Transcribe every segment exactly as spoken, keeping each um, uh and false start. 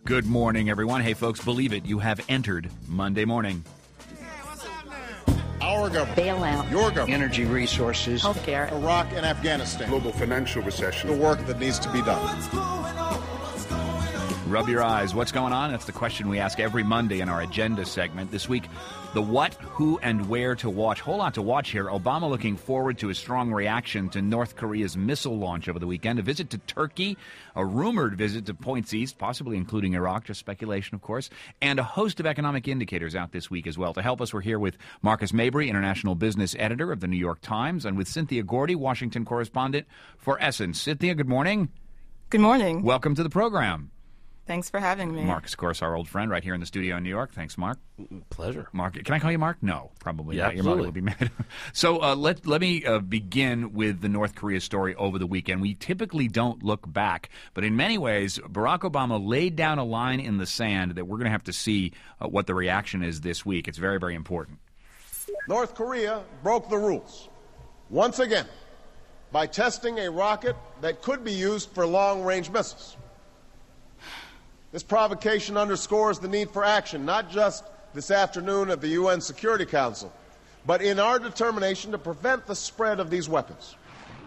Good morning, everyone. Hey, folks, believe it, you have entered Monday morning. Our government. Bailout. Your government. Energy resources. Healthcare. Iraq and Afghanistan. Global financial recession. The work that needs to be done. Rub your eyes. What's going on? That's the question we ask every Monday in our agenda segment. This week, the what, who, and where to watch. Whole lot to watch here. Obama looking forward to a strong reaction to North Korea's missile launch over the weekend. A visit to Turkey, a rumored visit to points east, possibly including Iraq, just speculation, of course, and a host of economic indicators out this week as well. To help us, we're here with Marcus Mabry, international business editor of the New York Times, and with Cynthia Gordy, Washington correspondent for Essence. Cynthia, good morning. Good morning. Welcome to the program. Thanks for having me. Mark, of course, our old friend right here in the studio in New York. Thanks, Mark. Pleasure. Mark, can I call you Mark? No, probably yeah, not. Your mother would be mad. So uh, let let me uh, begin with the North Korea story over the weekend. We typically don't look back, but in many ways, Barack Obama laid down a line in the sand that we're going to have to see uh, what the reaction is this week. It's very, very important. North Korea broke the rules once again by testing a rocket that could be used for long-range missiles. This provocation underscores the need for action, not just this afternoon at the U N Security Council, but in our determination to prevent the spread of these weapons.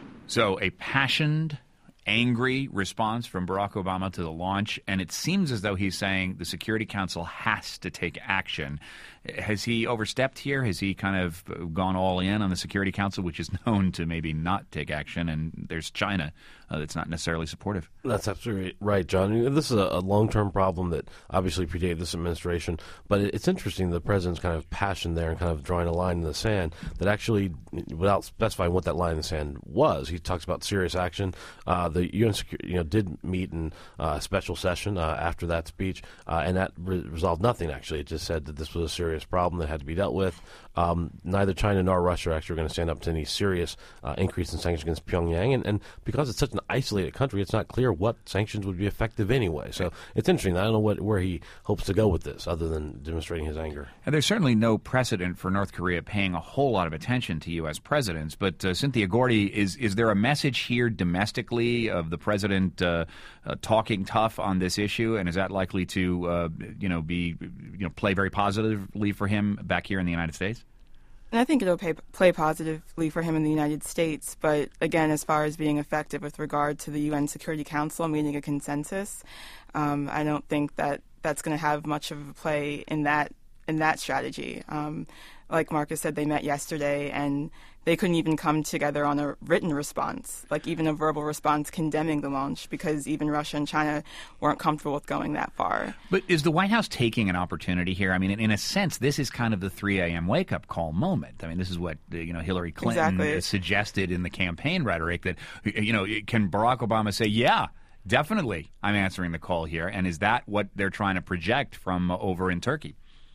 So a passioned, angry response from Barack Obama to the launch, and it seems as though he's saying the Security Council has to take action. Has he overstepped here? Has he kind of gone all in on the Security Council, which is known to maybe not take action, and there's China uh, that's not necessarily supportive? That's absolutely right, John. This is a, a long-term problem that obviously predated this administration, but it, it's interesting the president's kind of passion there and kind of drawing a line in the sand that actually, without specifying what that line in the sand was, he talks about serious action. Uh, the U N Security, you know, did meet in uh, a special session uh, after that speech, uh, and that re- resolved nothing, actually. It just said that this was a serious problem that had to be dealt with. Um, neither China nor Russia actually are going to stand up to any serious uh, increase in sanctions against Pyongyang. And, and because it's such an isolated country, it's not clear what sanctions would be effective anyway. So it's interesting. I don't know what, where he hopes to go with this other than demonstrating his anger. And there's certainly no precedent for North Korea paying a whole lot of attention to U S presidents. But uh, Cynthia Gordy, is, is there a message here domestically of the president uh, uh, talking tough on this issue? And is that likely to uh, you know, be, you know, play very positively for him back here in the United States? And I think it'll pay, play positively for him in the United States. But again, as far as being effective with regard to the U N Security Council meeting a consensus, um, I don't think that that's going to have much of a play in that in that strategy. Um, like Marcus said, they met yesterday, and they couldn't even come together on a written response, like even a verbal response condemning the launch, because even Russia and China weren't comfortable with going that far. But is the White House taking an opportunity here? I mean, in, in a sense, this is kind of the three a.m. wake-up call moment. I mean, this is what uh, you know Hillary Clinton exactly. suggested in the campaign rhetoric, that, you know, can Barack Obama say, yeah, definitely, I'm answering the call here, and is that what they're trying to project from uh, over in Turkey?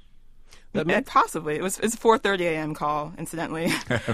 That may- Possibly. It was it's a four thirty a.m. call, incidentally.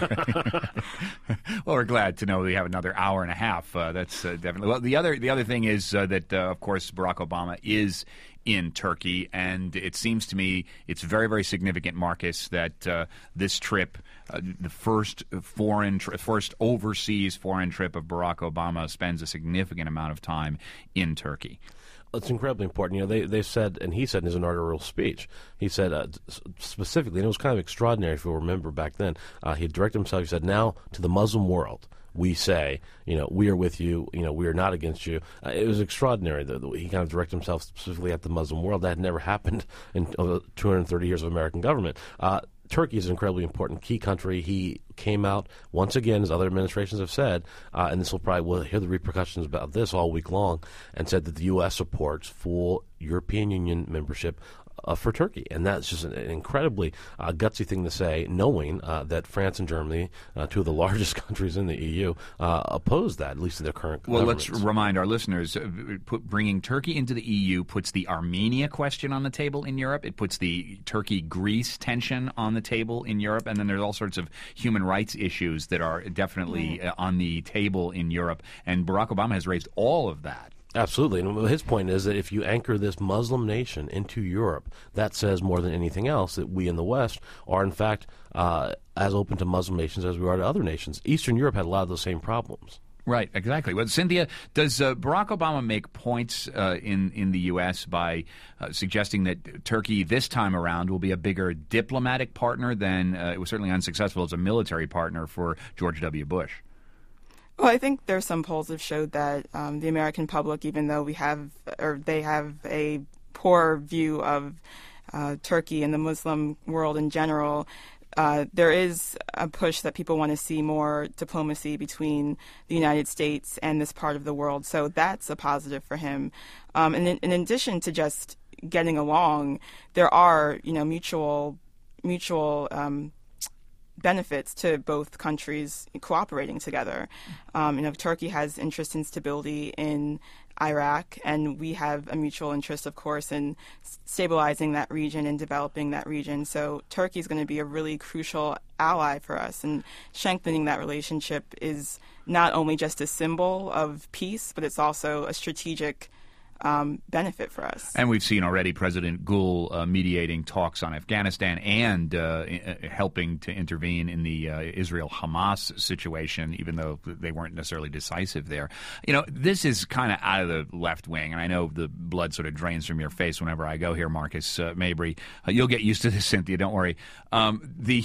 Well, we're glad to know we have another hour and a half. Uh, that's uh, definitely. Well, the other the other thing is uh, that, uh, of course, Barack Obama is in Turkey, and it seems to me it's very, very significant, Marcus, that uh, this trip, uh, the first foreign, tri- first overseas foreign trip of Barack Obama, spends a significant amount of time in Turkey. It's incredibly important. You know, they they said, and he said in his inaugural speech, he said uh, specifically, and it was kind of extraordinary if you'll remember back then, uh, he directed himself, he said, now to the Muslim world, we say, you know, we are with you, you know, we are not against you. Uh, it was extraordinary. The, the, he kind of directed himself specifically at the Muslim world. That had never happened in uh, two hundred thirty years of American government. Uh, Turkey is an incredibly important key country. He came out, once again, as other administrations have said, uh, and this will probably, we'll hear the repercussions about this all week long, and said that the U S supports full European Union membership uh, for Turkey. And that's just an, an incredibly uh, gutsy thing to say, knowing uh, that France and Germany, uh, two of the largest countries in the E U, uh, oppose that, at least in their current Well, governments. let's remind our listeners, uh, put, bringing Turkey into the E U puts the Armenia question on the table in Europe. It puts the Turkey-Greece tension on the table in Europe. And then there's all sorts of human rights issues that are definitely uh, on the table in Europe. And Barack Obama has raised all of that. Absolutely. And his point is that if you anchor this Muslim nation into Europe, that says more than anything else that we in the West are, in fact, uh, as open to Muslim nations as we are to other nations. Eastern Europe had a lot of those same problems. Right, exactly. Well, Cynthia, does uh, Barack Obama make points uh, in, in the U S by uh, suggesting that Turkey this time around will be a bigger diplomatic partner than uh, it was certainly unsuccessful as a military partner for George W. Bush? Well, I think there's some polls that showed that um, the American public, even though we have, or they have a poor view of uh, Turkey and the Muslim world in general, Uh, there is a push that people want to see more diplomacy between the United States and this part of the world. So that's a positive for him. Um, and in, in addition to just getting along, there are, you know, mutual mutual um, benefits to both countries cooperating together. Um, you know, Turkey has interest in stability in Iraq, and we have a mutual interest, of course, in stabilizing that region and developing that region. So Turkey is going to be a really crucial ally for us, and strengthening that relationship is not only just a symbol of peace, but it's also a strategic Um, benefit for us. And we've seen already President Gül uh, mediating talks on Afghanistan and uh, I- helping to intervene in the uh, Israel-Hamas situation, even though they weren't necessarily decisive there. You know, this is kind of out of the left wing, and I know the blood sort of drains from your face whenever I go here, Marcus uh, Mabry. Uh, you'll get used to this, Cynthia, don't worry. Um, the,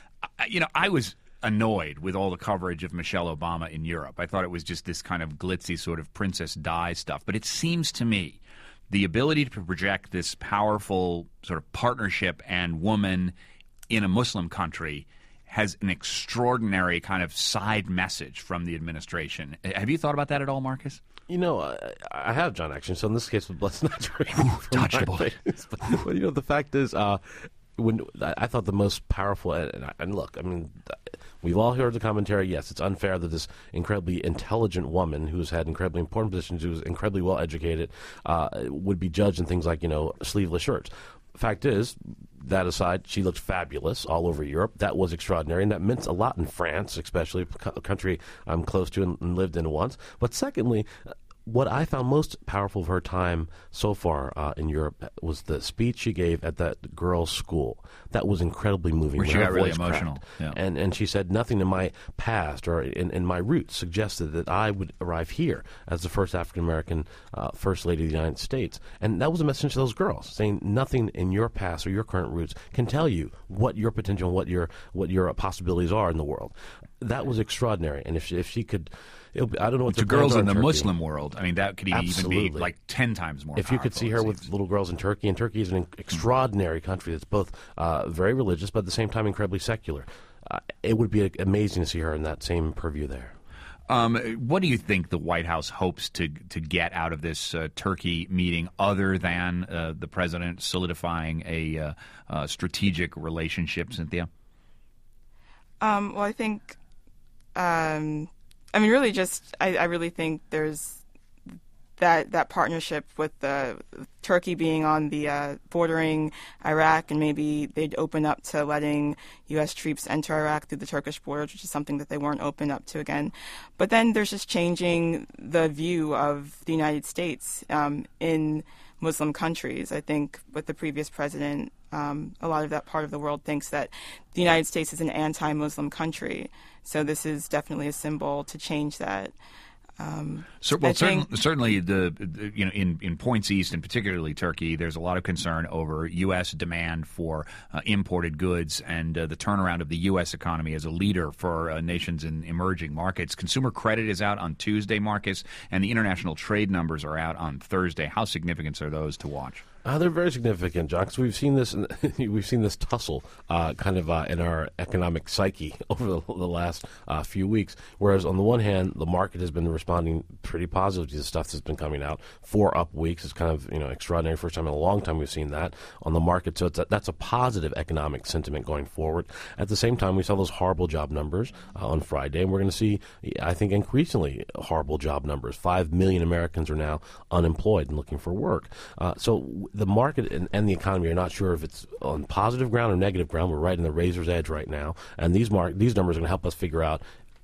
you know, I was annoyed with all the coverage of Michelle Obama in Europe. I thought it was just this kind of glitzy sort of Princess Di stuff. But it seems to me the ability to project this powerful sort of partnership and woman in a Muslim country has an extraordinary kind of side message from the administration. Have you thought about that at all, Marcus? You know, I, I have, John, actually. So in this case, let's not drink from dodged a my bullet. face. But, but, you know, the fact is, uh, when I thought the most powerful, and, and look, I mean, we've all heard the commentary. Yes, it's unfair that this incredibly intelligent woman who's had incredibly important positions, who's incredibly well educated, uh, would be judged in things like, you know, sleeveless shirts. Fact is, that aside, she looked fabulous all over Europe. That was extraordinary, and that meant a lot in France, especially a country I'm close to and lived in once. But secondly, what I found most powerful of her time so far uh, in Europe was the speech she gave at that girls' school. That was incredibly moving. Where she her got really voice emotional. cracked. Yeah. And and she said nothing in my past or in, in my roots suggested that I would arrive here as the first African-American uh, First Lady of the United States. And that was a message to those girls, saying nothing in your past or your current roots can tell you what your potential and what your, what your possibilities are in the world. That was extraordinary. And if she, if she could... It'll be, I don't know what to the girls in the Turkey. Muslim world. I mean, that could Absolutely. even be like ten times more. If you could see her with little girls in Turkey, and Turkey is an extraordinary country that's both uh, very religious but at the same time incredibly secular, uh, it would be amazing to see her in that same purview there. Um, what do you think the White House hopes to to get out of this uh, Turkey meeting, other than uh, the president solidifying a uh, uh, strategic relationship, Cynthia? Um, well, I think. Um, I mean, really, just I, I really think there's that that partnership with the Turkey being on the uh, bordering Iraq, and maybe they'd open up to letting U S troops enter Iraq through the Turkish borders, which is something that they weren't open up to again. But then there's just changing the view of the United States um, in Muslim countries. I think with the previous president, um, a lot of that part of the world thinks that the United States is an anti-Muslim country. So this is definitely a symbol to change that. Um, so, well, think, certain, certainly, the, the you know in, in points east, and particularly Turkey, there's a lot of concern over U S demand for uh, imported goods and uh, the turnaround of the U S economy as a leader for uh, nations in emerging markets. Consumer credit is out on Tuesday, Marcus, and the international trade numbers are out on Thursday. How significant are those to watch? Uh, they're very significant, John, because we've seen this. We've seen this tussle, uh, kind of uh, in our economic psyche over the, the last uh, few weeks. Whereas on the one hand, the market has been responding pretty positively to the stuff that's been coming out. Four up weeks is kind of you know extraordinary. First time in a long time we've seen that on the market. So it's a, that's a positive economic sentiment going forward. At the same time, we saw those horrible job numbers uh, on Friday, and we're going to see, I think, increasingly horrible job numbers. Five million Americans are now unemployed and looking for work. Uh, so the market and, and the economy are not sure if it's on positive ground or negative ground. We're right in the razor's edge right now, and these mark these numbers are going to help us figure out: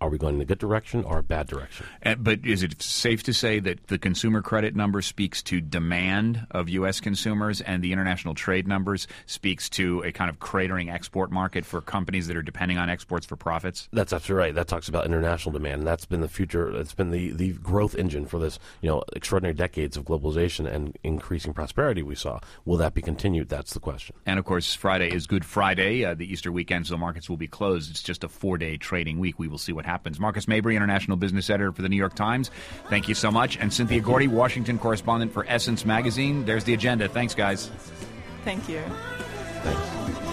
Are we going in a good direction or a bad direction? Uh, but is it safe to say that the consumer credit number speaks to demand of U S consumers and the international trade numbers speaks to a kind of cratering export market for companies that are depending on exports for profits? That's absolutely right. That talks about international demand, and that's been the future. It's been the, the growth engine for this, you know, extraordinary decades of globalization and increasing prosperity we saw. Will that be continued? That's the question. And, of course, Friday is Good Friday, uh, the Easter weekend, so markets will be closed. It's just a four-day trading week. We will see what happens. Marcus Mabry, international business editor for the New York Times, thank you so much. And Cynthia Gordy, Washington correspondent for Essence Magazine. There's the agenda. Thanks, guys. Thank you. Thanks.